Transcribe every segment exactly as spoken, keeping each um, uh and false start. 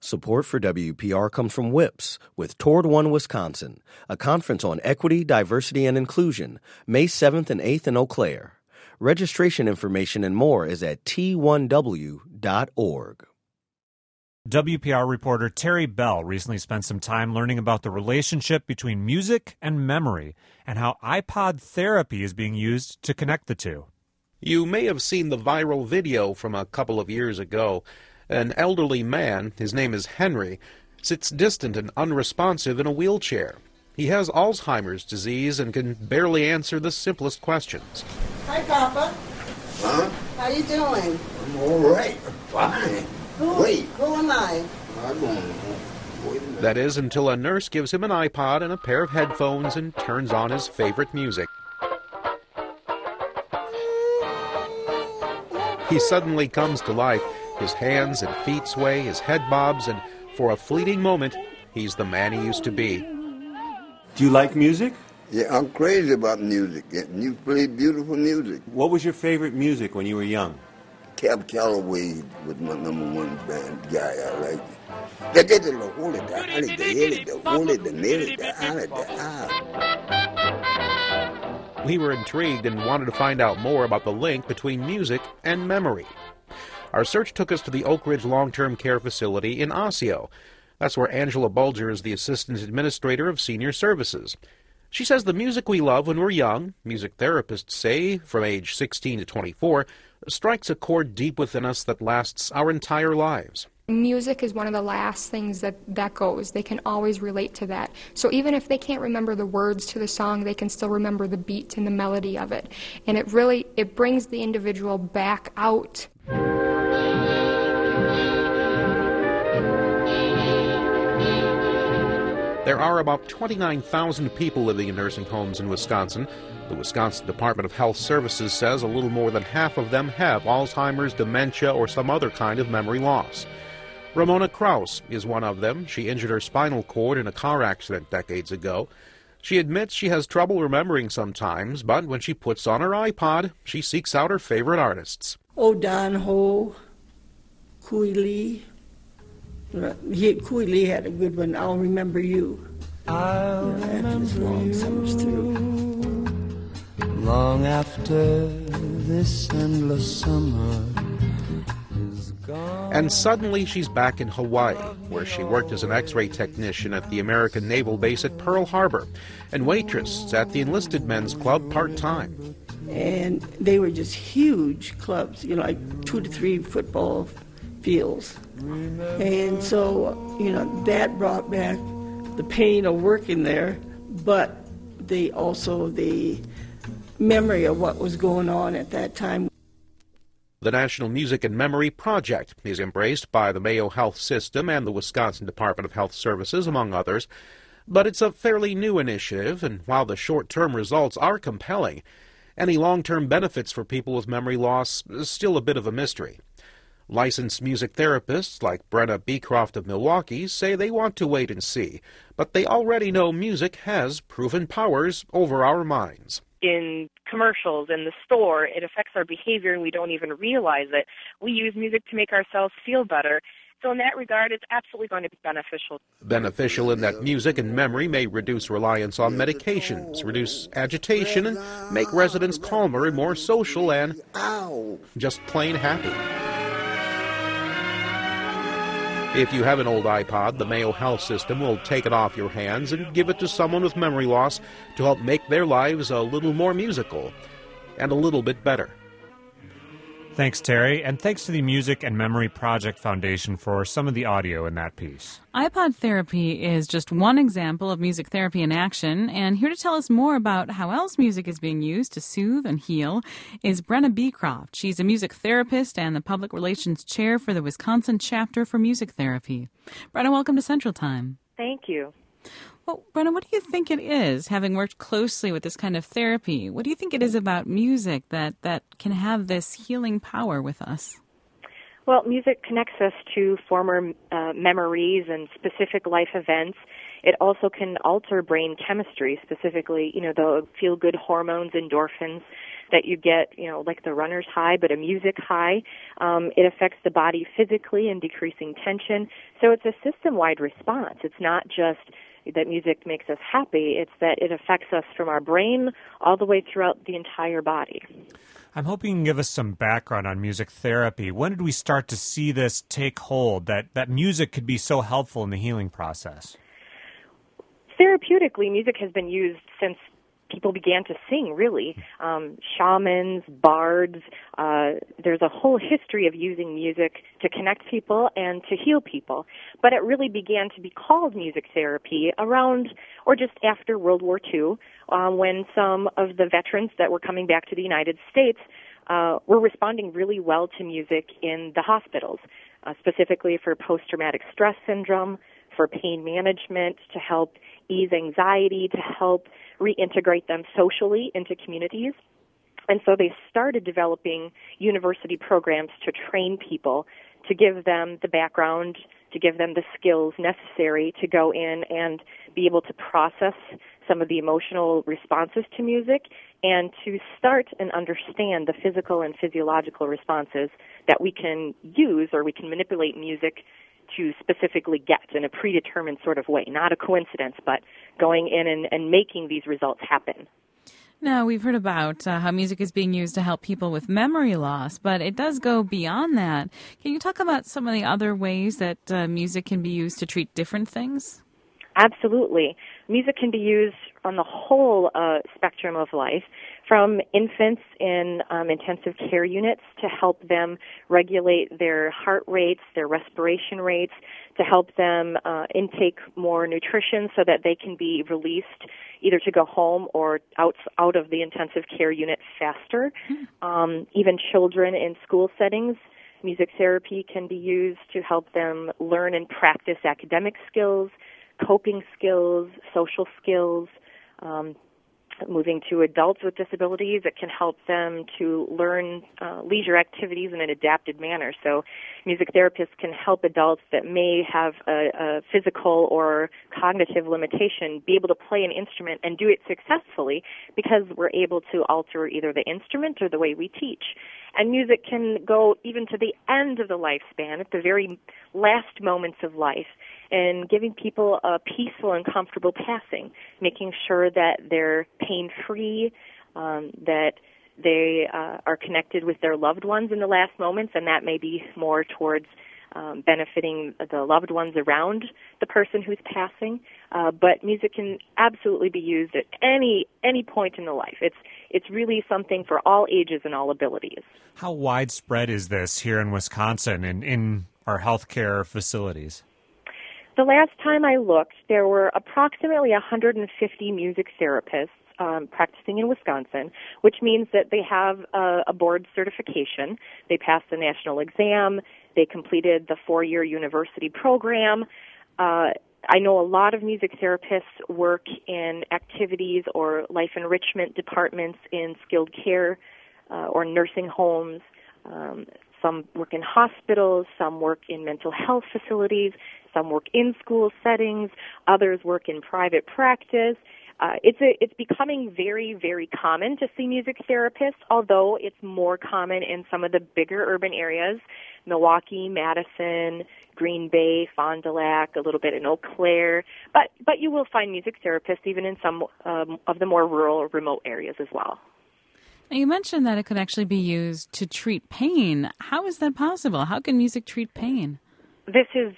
Support for W P R comes from WHIPS with Toward One Wisconsin, a conference on equity, diversity, and inclusion, May seventh and eighth in Eau Claire. Registration information and more is at T one W dot org. W P R reporter Terry Bell recently spent some time learning about the relationship between music and memory and how iPod therapy is being used to connect the two. You may have seen the viral video from a couple of years ago. An elderly man, his name is Henry, sits distant and unresponsive in a wheelchair. He has Alzheimer's disease and can barely answer the simplest questions. Hi, Papa. Huh? How you doing? I'm all right. Fine. Who, Wait. Who am I? I don't know. Wait a minute. That is until a nurse gives him an iPod and a pair of headphones and turns on his favorite music. He suddenly comes to life. His hands and feet sway, his head bobs, and for a fleeting moment, he's the man he used to be. Do you like music? Yeah, I'm crazy about music. And you play beautiful music. What was your favorite music when you were young? Cab Calloway was my number one band guy. I liked it. They did the holy, the honey, the hilly, the holy, the milly, the honey, the ah. We were intrigued and wanted to find out more about the link between music and memory. Our search took us to the Oak Ridge Long-Term Care Facility in Osseo. That's where Angela Bulger is the Assistant Administrator of Senior Services. She says the music we love when we're young, music therapists say, from age sixteen to twenty-four, strikes a chord deep within us that lasts our entire lives. Music is one of the last things that, that goes. They can always relate to that. So even if they can't remember the words to the song, they can still remember the beat and the melody of it. And it really, it brings the individual back out. There are about twenty-nine thousand people living in nursing homes in Wisconsin. The Wisconsin Department of Health Services says a little more than half of them have Alzheimer's, dementia, or some other kind of memory loss. Ramona Kraus is one of them. She injured her spinal cord in a car accident decades ago. She admits she has trouble remembering sometimes, but when she puts on her iPod, she seeks out her favorite artists. Oh, Don Ho, Kui Lee. He, Kui Lee had a good one, I'll Remember You. I'll you know, after remember this long you summer's through. Long after this endless summer is gone. And suddenly she's back in Hawaii, where she worked as an X-ray technician at the American Naval Base at Pearl Harbor and waitress at the Enlisted Men's Club part-time. And they were just huge clubs, you know, like two to three football fields. And so, you know, that brought back the pain of working there, but the also the memory of what was going on at that time. The National Music and Memory Project is embraced by the Mayo Health System and the Wisconsin Department of Health Services, among others. But it's a fairly new initiative, and while the short-term results are compelling, any long-term benefits for people with memory loss is still a bit of a mystery. Licensed music therapists like Brenna Beecroft of Milwaukee say they want to wait and see, but they already know music has proven powers over our minds. In commercials, in the store, it affects our behavior and we don't even realize it. We use music to make ourselves feel better. So in that regard, it's absolutely going to be beneficial. Beneficial in that music and memory may reduce reliance on medications, reduce agitation, and make residents calmer and more social and just plain happy. If you have an old iPod, the Mayo Health System will take it off your hands and give it to someone with memory loss to help make their lives a little more musical and a little bit better. Thanks, Terry, and thanks to the Music and Memory Project Foundation for some of the audio in that piece. iPod therapy is just one example of music therapy in action, and here to tell us more about how else music is being used to soothe and heal is Brenna Beecroft. She's a music therapist and the Public Relations Chair for the Wisconsin Chapter for Music Therapy. Brenna, welcome to Central Time. Thank you. Well, Brenna, what do you think it is, having worked closely with this kind of therapy? What do you think it is about music that, that can have this healing power with us? Well, music connects us to former uh, memories and specific life events. It also can alter brain chemistry, specifically, you know, the feel-good hormones, endorphins, that you get, you know, like the runner's high, but a music high. Um, it affects the body physically in decreasing tension. So it's a system-wide response. It's not just that music makes us happy. It's that it affects us from our brain all the way throughout the entire body. I'm hoping you can give us some background on music therapy. When did we start to see this take hold, that, that music could be so helpful in the healing process? Therapeutically, music has been used since people began to sing, really. Um, shamans, bards, uh, there's a whole history of using music to connect people and to heal people. But it really began to be called music therapy around or just after World War Two, uh, when some of the veterans that were coming back to the United States uh, were responding really well to music in the hospitals, uh, specifically for post-traumatic stress syndrome, for pain management, to help ease anxiety, to help reintegrate them socially into communities. And so they started developing university programs to train people, to give them the background, to give them the skills necessary to go in and be able to process some of the emotional responses to music and to start and understand the physical and physiological responses that we can use or we can manipulate music to specifically get in a predetermined sort of way, not a coincidence, but going in and, and making these results happen. Now, we've heard about uh, how music is being used to help people with memory loss, but it does go beyond that. Can you talk about some of the other ways that uh, music can be used to treat different things? Absolutely. Music can be used on the whole uh, spectrum of life, from infants in um, intensive care units to help them regulate their heart rates, their respiration rates, to help them uh, intake more nutrition so that they can be released either to go home or out, out of the intensive care unit faster. Mm-hmm. Um, even children in school settings, music therapy can be used to help them learn and practice academic skills, coping skills, social skills. Um, moving to adults with disabilities, it can help them to learn uh, leisure activities in an adapted manner. So music therapists can help adults that may have a, a physical or cognitive limitation be able to play an instrument and do it successfully because we're able to alter either the instrument or the way we teach. And music can go even to the end of the lifespan, at the very last moments of life, and giving people a peaceful and comfortable passing, making sure that they're pain-free, um, that they uh, are connected with their loved ones in the last moments, and that may be more towards um, benefiting the loved ones around the person who's passing. Uh, but music can absolutely be used at any any point in the life. It's it's really something for all ages and all abilities. How widespread is this here in Wisconsin and in our healthcare facilities? The last time I looked, there were approximately one hundred fifty music therapists um, practicing in Wisconsin, which means that they have a, a board certification. They passed the national exam. They completed the four-year university program. Uh, I know a lot of music therapists work in activities or life enrichment departments in skilled care uh, or nursing homes. Um, some work in hospitals, some work in mental health facilities, some work in school settings, others work in private practice. Uh, it's a, it's becoming very, very common to see music therapists, although it's more common in some of the bigger urban areas, Milwaukee, Madison, Green Bay, Fond du Lac, a little bit in Eau Claire. But, but you will find music therapists even in some um, of the more rural or remote areas as well. Now, you mentioned that it could actually be used to treat pain. How is that possible? How can music treat pain? This is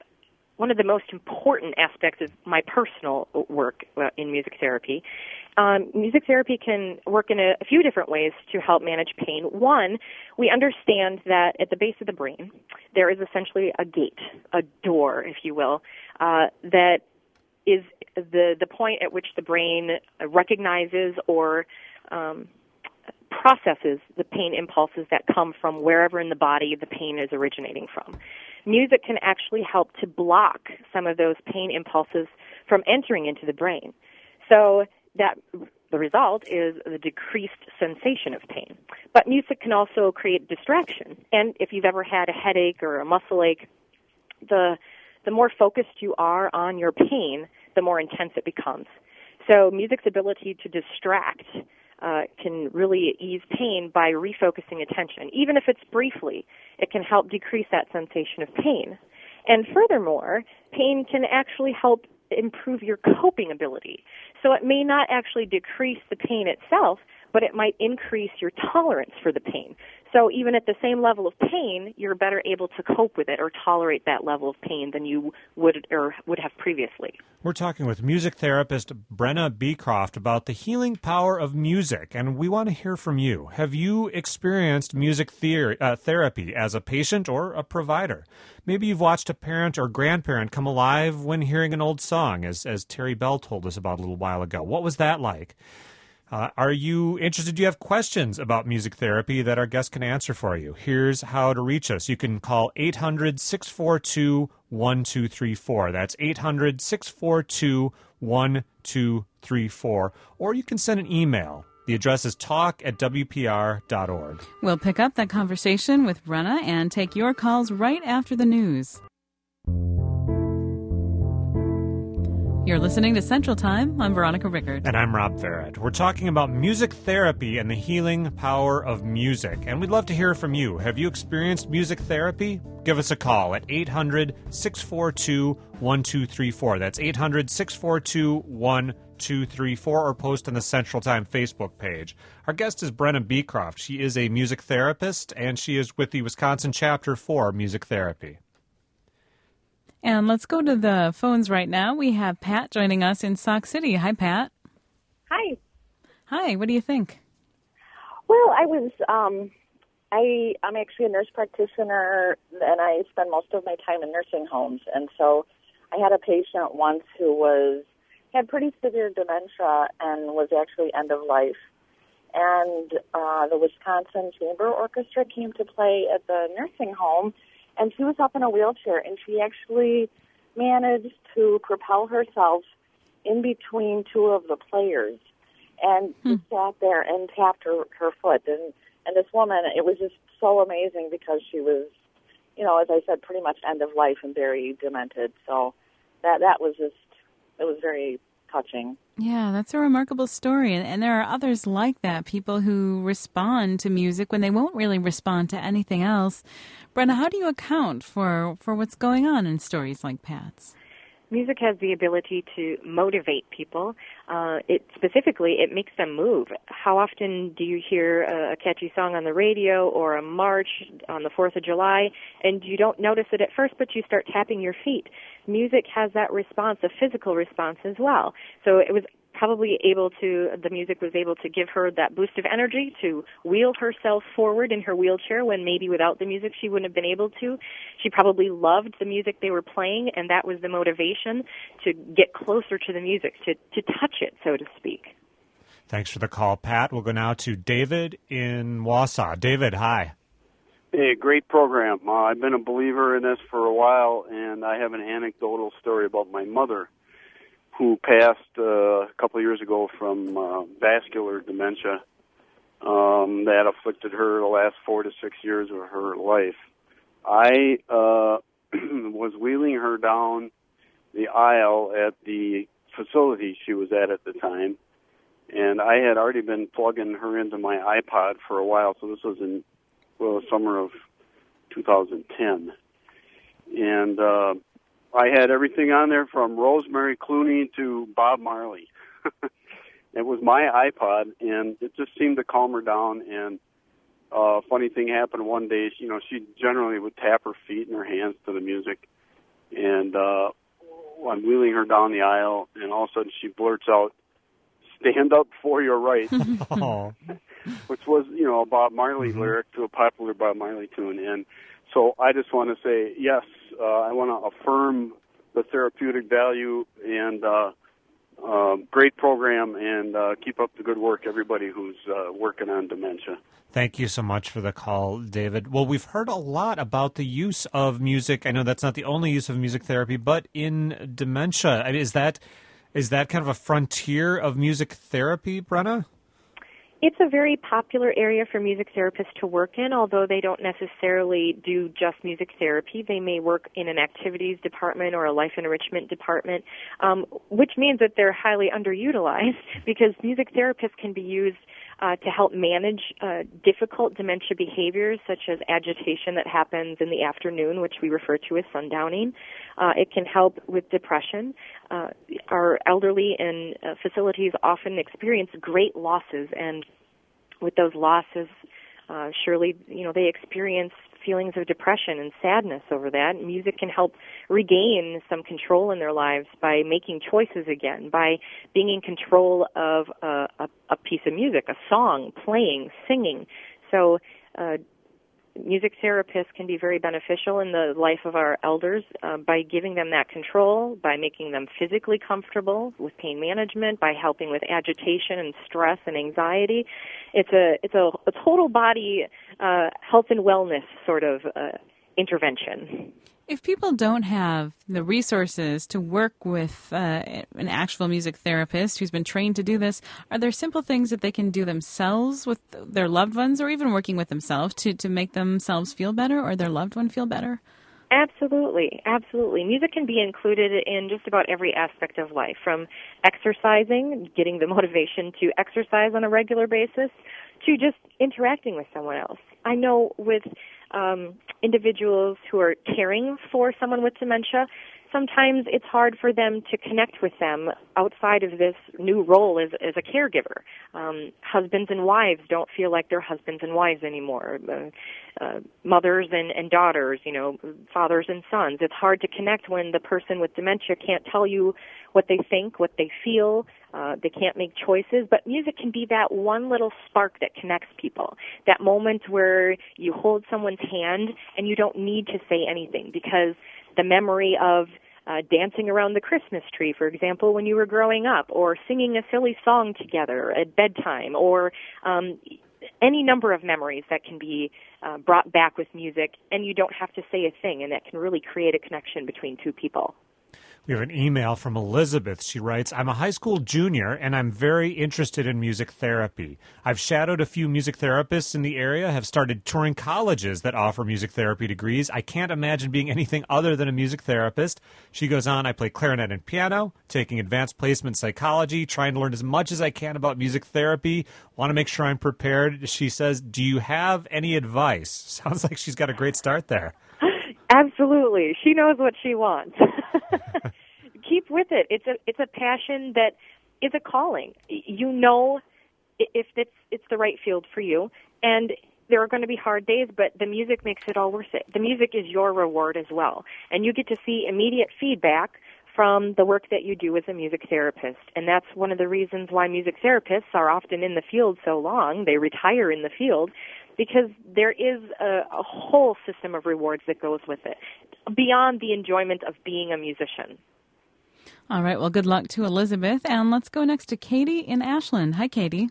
one of the most important aspects of my personal work uh, in music therapy. Um, music therapy can work in a, a few different ways to help manage pain. One, we understand that at the base of the brain, there is essentially a gate, a door, if you will, uh, that is the, the point at which the brain recognizes or um, processes the pain impulses that come from wherever in the body the pain is originating from. Music can actually help to block some of those pain impulses from entering into the brain. So that the result is the decreased sensation of pain. But music can also create distraction. And if you've ever had a headache or a muscle ache, the the more focused you are on your pain, the more intense it becomes. So music's ability to distract uh, can really ease pain by refocusing attention. Even if it's briefly, it can help decrease that sensation of pain. And furthermore, pain can actually help improve your coping ability. So it may not actually decrease the pain itself, but it might increase your tolerance for the pain. So even at the same level of pain, you're better able to cope with it or tolerate that level of pain than you would or would have previously. We're talking with music therapist Brenna Beecroft about the healing power of music, and we want to hear from you. Have you experienced music theory, uh, therapy as a patient or a provider? Maybe you've watched a parent or grandparent come alive when hearing an old song, as, as Terry Bell told us about a little while ago. What was that like? Uh, are you interested? Do you have questions about music therapy that our guest can answer for you? Here's how to reach us. You can call eight hundred, six four two, one two three four. That's eight hundred, six four two, one two three four. Or you can send an email. The address is talk at w p r dot org. We'll pick up that conversation with Brenna and take your calls right after the news. You're listening to Central Time. I'm Veronica Rickard. And I'm Rob Farrett. We're talking about music therapy and the healing power of music. And we'd love to hear from you. Have you experienced music therapy? Give us a call at eight hundred, six four two, one two three four. That's eight hundred, six four two, one two three four, or post on the Central Time Facebook page. Our guest is Brenna Beecroft. She is a music therapist, and she is with the Wisconsin chapter for music therapy. And let's go to the phones right now. We have Pat joining us in Sauk City. Hi, Pat. Hi. Hi, what do you think? Well, I was, um, I, I'm actually a nurse practitioner, and I spend most of my time in nursing homes. And so I had a patient once who was, had pretty severe dementia and was actually end of life. And uh, the Wisconsin Chamber Orchestra came to play at the nursing home. And she was up in a wheelchair, and she actually managed to propel herself in between two of the players. And hmm. she sat there and tapped her, her foot. And, and this woman, it was just so amazing because she was, you know, as I said, pretty much end of life and very demented. So that that was just, it was very touching. Yeah, that's a remarkable story. And, and there are others like that, people who respond to music when they won't really respond to anything else. Brenna, how do you account for, for what's going on in stories like Pat's? Music has the ability to motivate people. Uh, it specifically, it makes them move. How often do you hear a, a catchy song on the radio or a march on the fourth of July, and you don't notice it at first, but you start tapping your feet? Music has that response, a physical response as well. So it was probably able to, the music was able to give her that boost of energy to wheel herself forward in her wheelchair when maybe without the music she wouldn't have been able to. She probably loved the music they were playing, and that was the motivation to get closer to the music, to, to touch it, so to speak. Thanks for the call, Pat. We'll go now to David in Wausau. David, hi. Hey, great program. Uh, I've been a believer in this for a while, and I have an anecdotal story about my mother, who passed uh, a couple of years ago from uh, vascular dementia um, that afflicted her the last four to six years of her life. I uh, was wheeling her down the aisle at the facility she was at at the time, and I had already been plugging her into my iPod for a while, so this was in well, the summer of two thousand ten. And uh, I had everything on there from Rosemary Clooney to Bob Marley. It was my iPod, and it just seemed to calm her down. And a uh, funny thing happened one day. You know, she generally would tap her feet and her hands to the music. And uh, I'm wheeling her down the aisle, and all of a sudden she blurts out, "Stand up for your rights," oh. which was, you know, a Bob Marley mm-hmm. lyric to a popular Bob Marley tune. And so I just want to say, yes, uh, I want to affirm the therapeutic value and uh, uh, great program, and uh, keep up the good work, everybody who's uh, working on dementia. Thank you so much for the call, David. Well, we've heard a lot about the use of music. I know that's not the only use of music therapy, but in dementia, I mean, is that is that kind of a frontier of music therapy, Brenna? It's a very popular area for music therapists to work in, although they don't necessarily do just music therapy. They may work in an activities department or a life enrichment department, um, which means that they're highly underutilized because music therapists can be used uh, to help manage uh, difficult dementia behaviors such as agitation that happens in the afternoon, which we refer to as sundowning. Uh, it can help with depression. Uh, our elderly in uh, facilities often experience great losses, and with those losses, uh, surely, you know, they experience feelings of depression and sadness over that. Music can help regain some control in their lives by making choices again, by being in control of a, a, a piece of music, a song, playing, singing. So uh, music therapists can be very beneficial in the life of our elders uh, by giving them that control, by making them physically comfortable with pain management, by helping with agitation and stress and anxiety. It's a it's a, a total body uh, health and wellness sort of uh, intervention. If people don't have the resources to work with uh, an actual music therapist who's been trained to do this, are there simple things that they can do themselves with their loved ones, or even working with themselves to, to make themselves feel better or their loved one feel better? Absolutely, absolutely. Music can be included in just about every aspect of life, from exercising, getting the motivation to exercise on a regular basis, to just interacting with someone else. I know with um, individuals who are caring for someone with dementia, sometimes it's hard for them to connect with them outside of this new role as, as a caregiver. Um, husbands and wives don't feel like they're husbands and wives anymore. Uh, uh, mothers and, and daughters, you know, fathers and sons. It's hard to connect when the person with dementia can't tell you what they think, what they feel. Uh, they can't make choices. But music can be that one little spark that connects people, that moment where you hold someone's hand and you don't need to say anything, because the memory of uh, dancing around the Christmas tree, for example, when you were growing up, or singing a silly song together at bedtime, or um, any number of memories that can be uh, brought back with music, and you don't have to say a thing, and that can really create a connection between two people. We have an email from Elizabeth. She writes, I'm a high school junior, and I'm very interested in music therapy. I've shadowed a few music therapists in the area, have started touring colleges that offer music therapy degrees. I can't imagine being anything other than a music therapist. She goes on, I play clarinet and piano, taking advanced placement psychology, trying to learn as much as I can about music therapy. Want to make sure I'm prepared. She says, do you have any advice? Sounds like she's got a great start there. Absolutely. She knows what she wants. Keep with it. It's a it's a passion that is a calling. You know if it's it's the right field for you, and there are going to be hard days, but the music makes it all worth it. The music is your reward as well, and you get to see immediate feedback from the work that you do as a music therapist. And that's one of the reasons why music therapists are often in the field so long. They retire in the field, because there is a, a whole system of rewards that goes with it, beyond the enjoyment of being a musician. All right, well, good luck to Elizabeth. And let's go next to Katie in Ashland. Hi, Katie.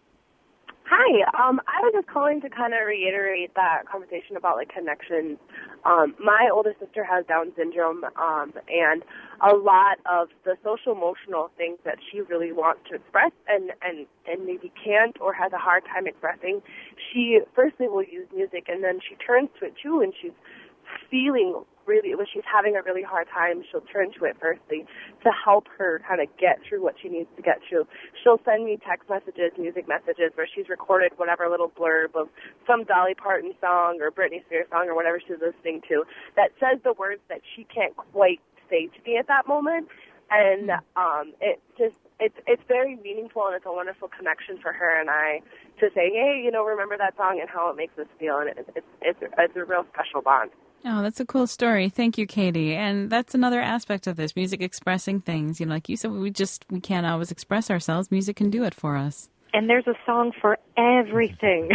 Hi. Um, I was just calling to kind of reiterate that conversation about, like, connections. Um, my older sister has Down syndrome, um, and a lot of the social-emotional things that she really wants to express and, and, and maybe can't or has a hard time expressing, she firstly will use music, and then she turns to it, too, and she's feeling really, when she's having a really hard time, she'll turn to it firstly to help her kind of get through what she needs to get through. She'll send me text messages, music messages, where she's recorded whatever little blurb of some Dolly Parton song or Britney Spears song or whatever she's listening to that says the words that she can't quite say to me at that moment. And um, it just, it's it's very meaningful, and it's a wonderful connection for her and I to say, hey, you know, remember that song and how it makes us feel, and it, it's, it's, it's a real special bond. Oh, that's a cool story. Thank you, Katie. And that's another aspect of this, music expressing things. You know, like you said, we just, we can't always express ourselves. Music can do it for us. And there's a song for everything.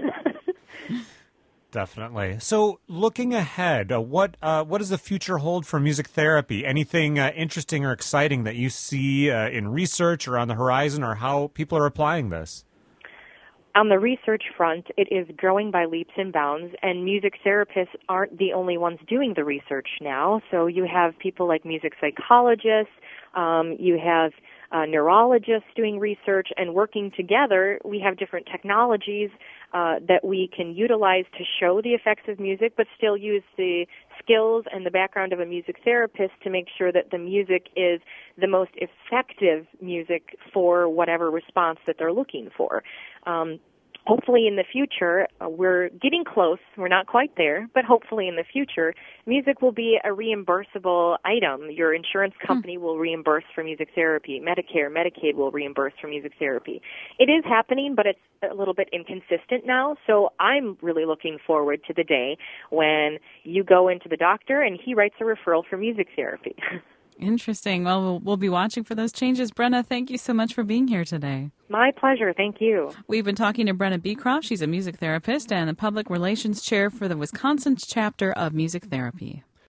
Definitely. So looking ahead, uh, what uh, what does the future hold for music therapy? Anything uh, interesting or exciting that you see uh, in research or on the horizon, or how people are applying this? On the research front, it is growing by leaps and bounds, and music therapists aren't the only ones doing the research now. So you have people like music psychologists, um, you have uh, neurologists doing research, and working together, we have different technologies uh, that we can utilize to show the effects of music, but still use the skills and the background of a music therapist to make sure that the music is the most effective music for whatever response that they're looking for. Um, Hopefully in the future, uh, we're getting close. We're not quite there, but hopefully in the future, music will be a reimbursable item. Your insurance company hmm. will reimburse for music therapy. Medicare, Medicaid will reimburse for music therapy. It is happening, but it's a little bit inconsistent now. So I'm really looking forward to the day when you go into the doctor and he writes a referral for music therapy. Interesting. Well, well, we'll be watching for those changes. Brenna, thank you so much for being here today. My pleasure. Thank you. We've been talking to Brenna Beecroft. She's a music therapist and the public relations chair for the Wisconsin chapter of Music Therapy.